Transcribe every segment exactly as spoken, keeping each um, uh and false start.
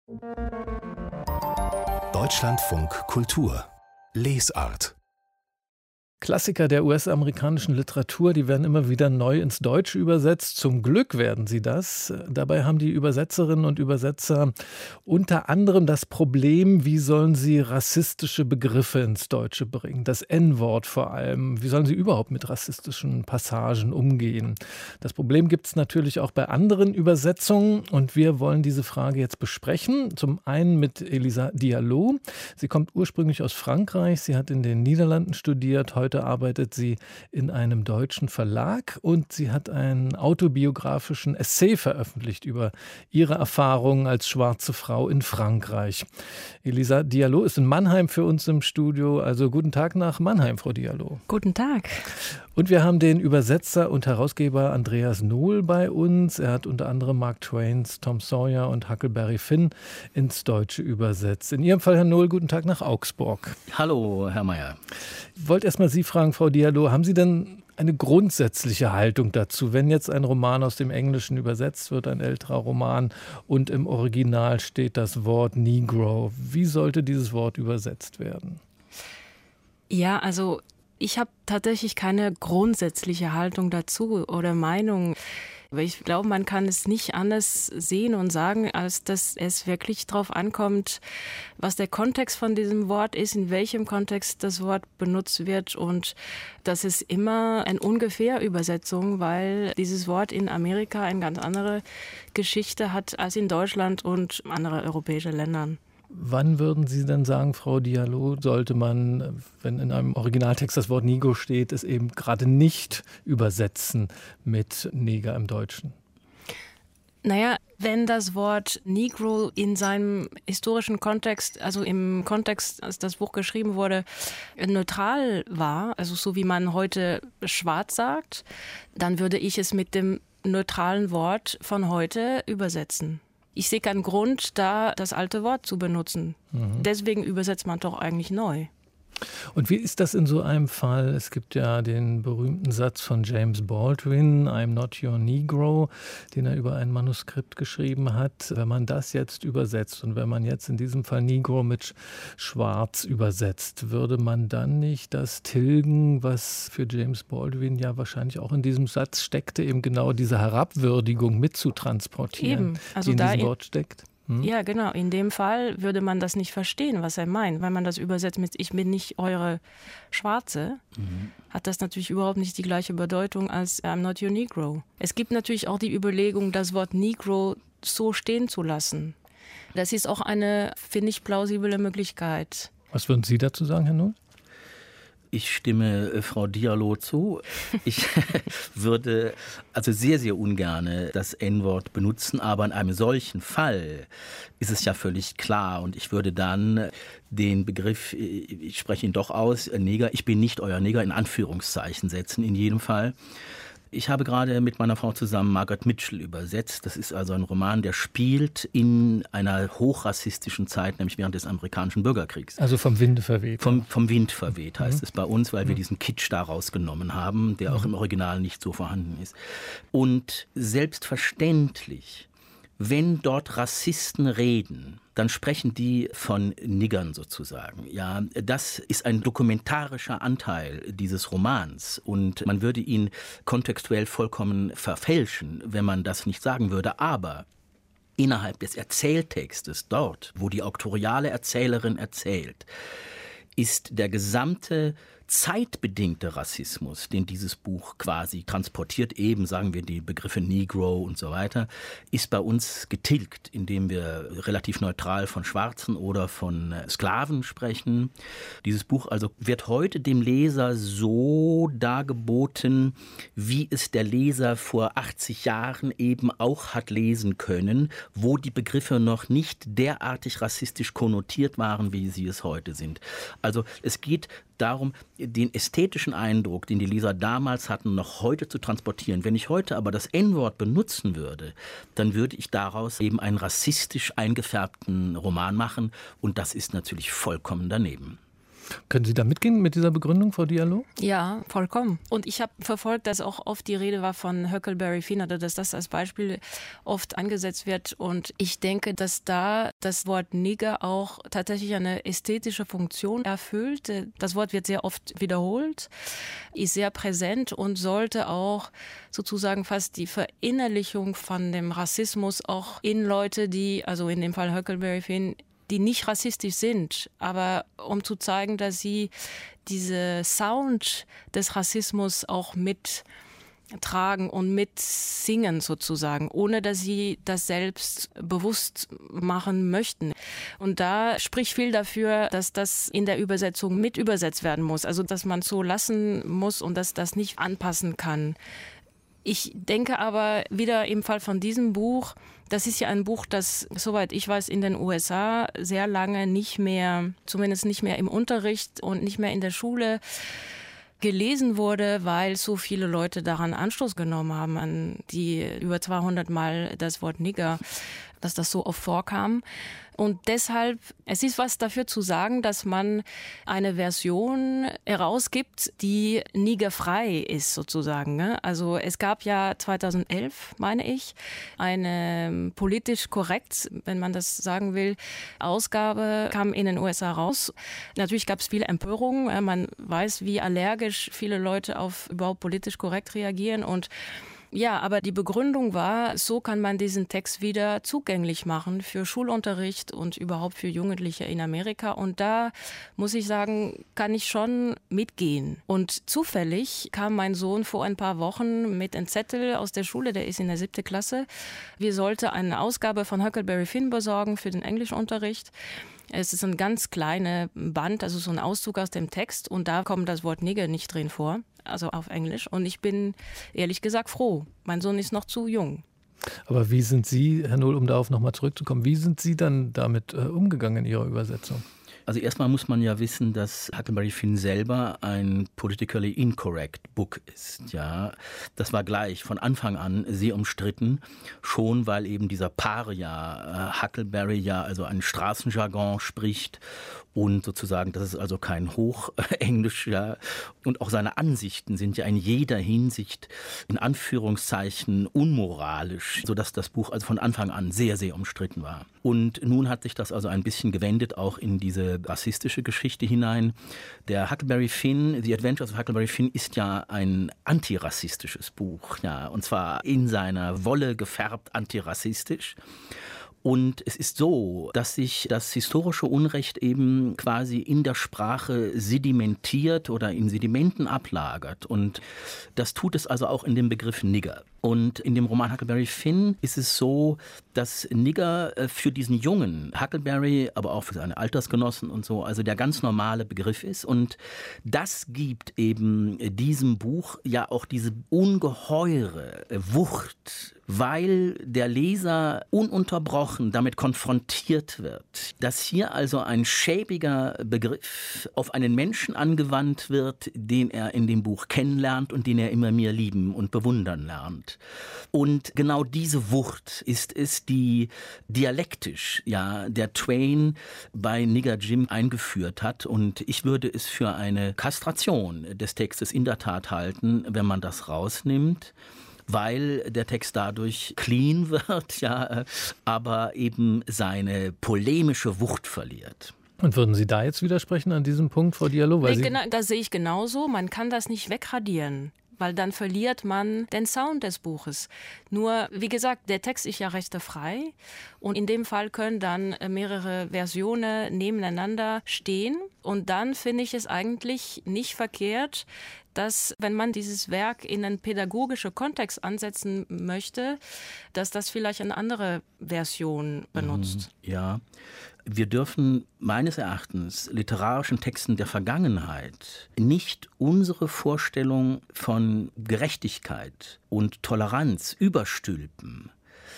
Deutschlandfunk Kultur Lesart. Klassiker der U S-amerikanischen Literatur, die werden immer wieder neu ins Deutsche übersetzt. Zum Glück werden sie das. Dabei haben die Übersetzerinnen und Übersetzer unter anderem das Problem, wie sollen sie rassistische Begriffe ins Deutsche bringen? Das En-Wort vor allem. Wie sollen sie überhaupt mit rassistischen Passagen umgehen? Das Problem gibt es natürlich auch bei anderen Übersetzungen und wir wollen diese Frage jetzt besprechen. Zum einen mit Elisa Diallo. Sie kommt ursprünglich aus Frankreich. Sie hat in den Niederlanden studiert. Heute Heute arbeitet sie in einem deutschen Verlag und sie hat einen autobiografischen Essay veröffentlicht über ihre Erfahrungen als schwarze Frau in Frankreich. Elisa Diallo ist in Mannheim für uns im Studio. Also guten Tag nach Mannheim, Frau Diallo. Guten Tag. Und wir haben den Übersetzer und Herausgeber Andreas Nohl bei uns. Er hat unter anderem Mark Twains Tom Sawyer und Huckleberry Finn ins Deutsche übersetzt. In Ihrem Fall, Herr Nohl, guten Tag nach Augsburg. Hallo, Herr Mayer. Ich wollte erst mal Sie fragen, Frau Diallo, haben Sie denn eine grundsätzliche Haltung dazu, wenn jetzt ein Roman aus dem Englischen übersetzt wird, ein älterer Roman, und im Original steht das Wort Negro? Wie sollte dieses Wort übersetzt werden? Ja, also ich habe tatsächlich keine grundsätzliche Haltung dazu oder Meinung. Aber ich glaube, man kann es nicht anders sehen und sagen, als dass es wirklich darauf ankommt, was der Kontext von diesem Wort ist, in welchem Kontext das Wort benutzt wird. Und das ist immer eine ungefähr Übersetzung, weil dieses Wort in Amerika eine ganz andere Geschichte hat als in Deutschland und anderen europäischen Ländern. Wann würden Sie denn sagen, Frau Diallo, sollte man, wenn in einem Originaltext das Wort Negro steht, es eben gerade nicht übersetzen mit Neger im Deutschen? Naja, wenn das Wort Negro in seinem historischen Kontext, also im Kontext, als das Buch geschrieben wurde, neutral war, also so wie man heute schwarz sagt, dann würde ich es mit dem neutralen Wort von heute übersetzen. Ich sehe keinen Grund, da das alte Wort zu benutzen. Mhm. Deswegen übersetzt man doch eigentlich neu. Und wie ist das in so einem Fall? Es gibt ja den berühmten Satz von James Baldwin, I'm not your Negro, den er über ein Manuskript geschrieben hat. Wenn man das jetzt übersetzt und wenn man jetzt in diesem Fall Negro mit Schwarz übersetzt, würde man dann nicht das tilgen, was für James Baldwin ja wahrscheinlich auch in diesem Satz steckte, eben genau diese Herabwürdigung mitzutransportieren, eben. Also die in da diesem in Wort steckt? Hm? Ja, genau. In dem Fall würde man das nicht verstehen, was er meint. Weil man das übersetzt mit ich bin nicht eure Schwarze, mhm. hat das natürlich überhaupt nicht die gleiche Bedeutung als I'm not your Negro. Es gibt natürlich auch die Überlegung, das Wort Negro so stehen zu lassen. Das ist auch eine, finde ich, plausible Möglichkeit. Was würden Sie dazu sagen, Herr Nohl? Ich stimme äh, Frau Diallo zu. Ich würde also sehr, sehr ungern das En-Wort benutzen, aber in einem solchen Fall ist es ja völlig klar und ich würde dann den Begriff, ich spreche ihn doch aus, Neger, ich bin nicht euer Neger, in Anführungszeichen setzen in jedem Fall. Ich habe gerade mit meiner Frau zusammen Margaret Mitchell übersetzt. Das ist also ein Roman, der spielt in einer hochrassistischen Zeit, nämlich während des amerikanischen Bürgerkriegs. Also vom Winde verweht. Vom, vom Wind verweht heißt mhm. es bei uns, weil wir mhm. diesen Kitsch da rausgenommen haben, der auch im Original nicht so vorhanden ist. Und selbstverständlich, wenn dort Rassisten reden, dann sprechen die von Niggern sozusagen. Ja, das ist ein dokumentarischer Anteil dieses Romans und man würde ihn kontextuell vollkommen verfälschen, wenn man das nicht sagen würde. Aber innerhalb des Erzähltextes, dort, wo die auktoriale Erzählerin erzählt, ist der gesamte zeitbedingte Rassismus, den dieses Buch quasi transportiert, eben sagen wir die Begriffe Negro und so weiter, ist bei uns getilgt, indem wir relativ neutral von Schwarzen oder von Sklaven sprechen. Dieses Buch also wird heute dem Leser so dargeboten, wie es der Leser vor achtzig Jahren eben auch hat lesen können, wo die Begriffe noch nicht derartig rassistisch konnotiert waren, wie sie es heute sind. Also es geht darum, den ästhetischen Eindruck, den die Leser damals hatten, noch heute zu transportieren. Wenn ich heute aber das En-Wort benutzen würde, dann würde ich daraus eben einen rassistisch eingefärbten Roman machen und das ist natürlich vollkommen daneben. Können Sie da mitgehen mit dieser Begründung, Frau Diallo? Ja, vollkommen. Und ich habe verfolgt, dass auch oft die Rede war von Huckleberry Finn, oder dass das als Beispiel oft angesetzt wird. Und ich denke, dass da das Wort Nigger auch tatsächlich eine ästhetische Funktion erfüllt. Das Wort wird sehr oft wiederholt, ist sehr präsent und sollte auch sozusagen fast die Verinnerlichung von dem Rassismus auch in Leute, die, also in dem Fall Huckleberry Finn, die nicht rassistisch sind, aber um zu zeigen, dass sie diese Sound des Rassismus auch mittragen und mitsingen sozusagen, ohne dass sie das selbst bewusst machen möchten. Und da spricht viel dafür, dass das in der Übersetzung mit übersetzt werden muss, also dass man so lassen muss und dass das nicht anpassen kann. Ich denke aber wieder im Fall von diesem Buch, das ist ja ein Buch, das, soweit ich weiß, in den U S A sehr lange nicht mehr, zumindest nicht mehr im Unterricht und nicht mehr in der Schule gelesen wurde, weil so viele Leute daran Anstoß genommen haben, an die über zweihundert Mal das Wort Nigger, dass das so oft vorkam. Und deshalb, es ist was dafür zu sagen, dass man eine Version herausgibt, die niggerfrei ist sozusagen. Also es gab ja zweitausendelf, meine ich, eine politisch korrekt, wenn man das sagen will, Ausgabe kam in den U S A raus. Natürlich gab es viele Empörungen. Man weiß, wie allergisch viele Leute auf überhaupt politisch korrekt reagieren und ja, aber die Begründung war, so kann man diesen Text wieder zugänglich machen für Schulunterricht und überhaupt für Jugendliche in Amerika. Und da muss ich sagen, kann ich schon mitgehen. Und zufällig kam mein Sohn vor ein paar Wochen mit einem Zettel aus der Schule, der ist in der siebten Klasse. Wir sollten eine Ausgabe von Huckleberry Finn besorgen für den Englischunterricht. Es ist ein ganz kleiner Band, also so ein Auszug aus dem Text und da kommt das Wort Nigger nicht drin vor, also auf Englisch. Und ich bin ehrlich gesagt froh. Mein Sohn ist noch zu jung. Aber wie sind Sie, Herr Nohl, um darauf nochmal zurückzukommen, wie sind Sie dann damit äh, umgegangen in Ihrer Übersetzung? Also erstmal muss man ja wissen, dass Huckleberry Finn selber ein politically incorrect Book ist. Ja, das war gleich von Anfang an sehr umstritten, schon weil eben dieser Paria äh, Huckleberry ja also ein Straßenjargon spricht und sozusagen, das ist also kein Hochenglisch, ja, und auch seine Ansichten sind ja in jeder Hinsicht in Anführungszeichen unmoralisch, sodass das Buch also von Anfang an sehr, sehr umstritten war. Und nun hat sich das also ein bisschen gewendet, auch in diese rassistische Geschichte hinein. Der Huckleberry Finn, The Adventures of Huckleberry Finn, ist ja ein antirassistisches Buch, ja, und zwar in seiner Wolle gefärbt antirassistisch. Und es ist so, dass sich das historische Unrecht eben quasi in der Sprache sedimentiert oder in Sedimenten ablagert. Und das tut es also auch in dem Begriff Nigger. Und in dem Roman Huckleberry Finn ist es so, dass Nigger für diesen Jungen Huckleberry, aber auch für seine Altersgenossen und so, also der ganz normale Begriff ist. Und das gibt eben diesem Buch ja auch diese ungeheure Wucht, weil der Leser ununterbrochen damit konfrontiert wird, dass hier also ein schäbiger Begriff auf einen Menschen angewandt wird, den er in dem Buch kennenlernt und den er immer mehr lieben und bewundern lernt. Und genau diese Wucht ist es, die dialektisch ja der Twain bei Nigger Jim eingeführt hat. Und ich würde es für eine Kastration des Textes in der Tat halten, wenn man das rausnimmt, weil der Text dadurch clean wird, ja, aber eben seine polemische Wucht verliert. Und würden Sie da jetzt widersprechen an diesem Punkt, Frau Diallo? Weil nee, Sie genau, das sehe ich genauso. Man kann das nicht wegradieren, weil dann verliert man den Sound des Buches. Nur, wie gesagt, der Text ist ja rechtefrei und in dem Fall können dann mehrere Versionen nebeneinander stehen. Und dann finde ich es eigentlich nicht verkehrt, dass, wenn man dieses Werk in einen pädagogischen Kontext ansetzen möchte, dass das vielleicht eine andere Version benutzt. Ja, wir dürfen meines Erachtens literarischen Texten der Vergangenheit nicht unsere Vorstellung von Gerechtigkeit und Toleranz überstülpen.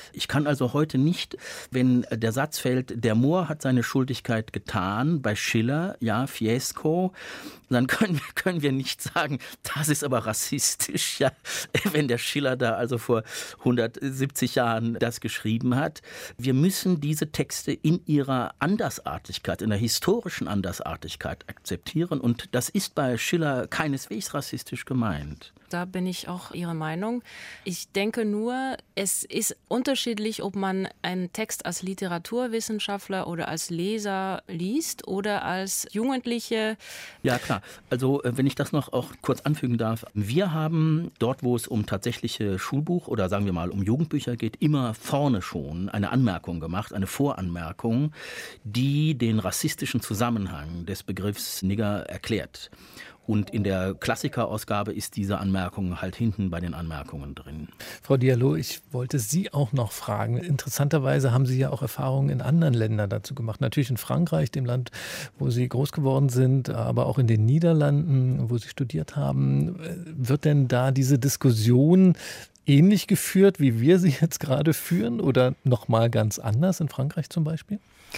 Ich kann also heute nicht, wenn der Satz fällt, der Moor hat seine Schuldigkeit getan, bei Schiller, ja, Fiesco, dann können wir, können wir nicht sagen, das ist aber rassistisch, ja, wenn der Schiller da also vor hundertsiebzig Jahren das geschrieben hat. Wir müssen diese Texte in ihrer Andersartigkeit, in der historischen Andersartigkeit akzeptieren und das ist bei Schiller keineswegs rassistisch gemeint. Da bin ich auch Ihrer Meinung. Ich denke nur, es ist unterschiedlich, ob man einen Text als Literaturwissenschaftler oder als Leser liest oder als Jugendliche. Ja, klar. Also wenn ich das noch auch kurz anfügen darf. Wir haben dort, wo es um tatsächliche Schulbuch oder sagen wir mal um Jugendbücher geht, immer vorne schon eine Anmerkung gemacht, eine Voranmerkung, die den rassistischen Zusammenhang des Begriffs Nigger erklärt. Und in der Klassikerausgabe ist diese Anmerkung halt hinten bei den Anmerkungen drin. Frau Diallo, ich wollte Sie auch noch fragen. Interessanterweise haben Sie ja auch Erfahrungen in anderen Ländern dazu gemacht. Natürlich in Frankreich, dem Land, wo Sie groß geworden sind, aber auch in den Niederlanden, wo Sie studiert haben. Wird denn da diese Diskussion ähnlich geführt, wie wir sie jetzt gerade führen oder noch mal ganz anders in Frankreich zum Beispiel?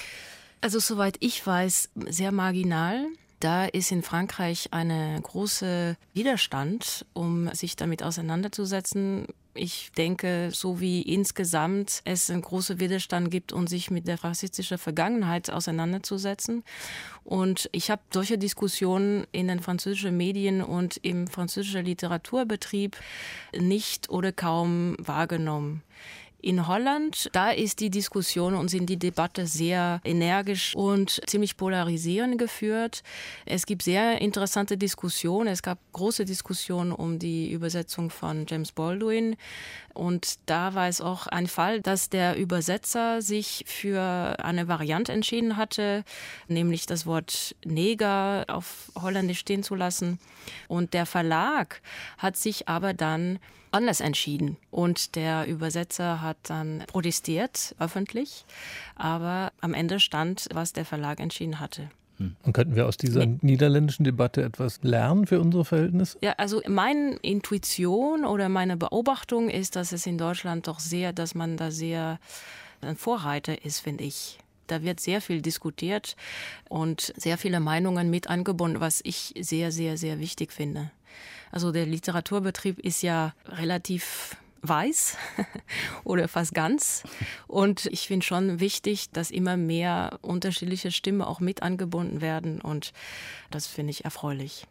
Also soweit ich weiß, sehr marginal. Da ist in Frankreich eine große Widerstand, um sich damit auseinanderzusetzen. Ich denke, so wie insgesamt es einen großen Widerstand gibt, um sich mit der rassistischen Vergangenheit auseinanderzusetzen. Und ich habe solche Diskussionen in den französischen Medien und im französischen Literaturbetrieb nicht oder kaum wahrgenommen. In Holland, da ist die Diskussion und sind die Debatte sehr energisch und ziemlich polarisierend geführt. Es gibt sehr interessante Diskussionen. Es gab große Diskussionen um die Übersetzung von James Baldwin. Und da war es auch ein Fall, dass der Übersetzer sich für eine Variante entschieden hatte, nämlich das Wort Neger auf Holländisch stehen zu lassen. Und der Verlag hat sich aber dann anders entschieden. Und der Übersetzer hat dann protestiert, öffentlich. Aber am Ende stand, was der Verlag entschieden hatte. Und könnten wir aus dieser nee. niederländischen Debatte etwas lernen für unsere Verhältnisse? Ja, also meine Intuition oder meine Beobachtung ist, dass es in Deutschland doch sehr, dass man da sehr ein Vorreiter ist, finde ich. Da wird sehr viel diskutiert und sehr viele Meinungen mit angebunden, was ich sehr, sehr, sehr wichtig finde. Also der Literaturbetrieb ist ja relativ weiß oder fast ganz. Und ich finde schon wichtig, dass immer mehr unterschiedliche Stimmen auch mit angebunden werden. Und das finde ich erfreulich.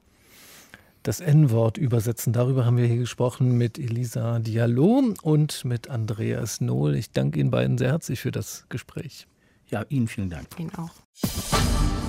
Das En-Wort übersetzen, darüber haben wir hier gesprochen mit Elisa Diallo und mit Andreas Nohl. Ich danke Ihnen beiden sehr herzlich für das Gespräch. Ja, Ihnen vielen Dank. Ihnen auch.